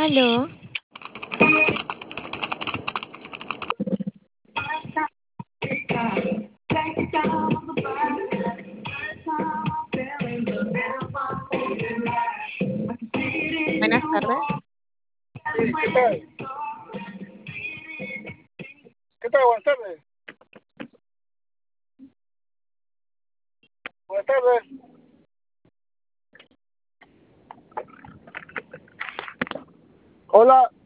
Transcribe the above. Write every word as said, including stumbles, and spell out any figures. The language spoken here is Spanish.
Aló, buenas tardes. Sí, ¿qué tal? ¿Qué tal? Buenas tardes. Buenas tardes. Hola.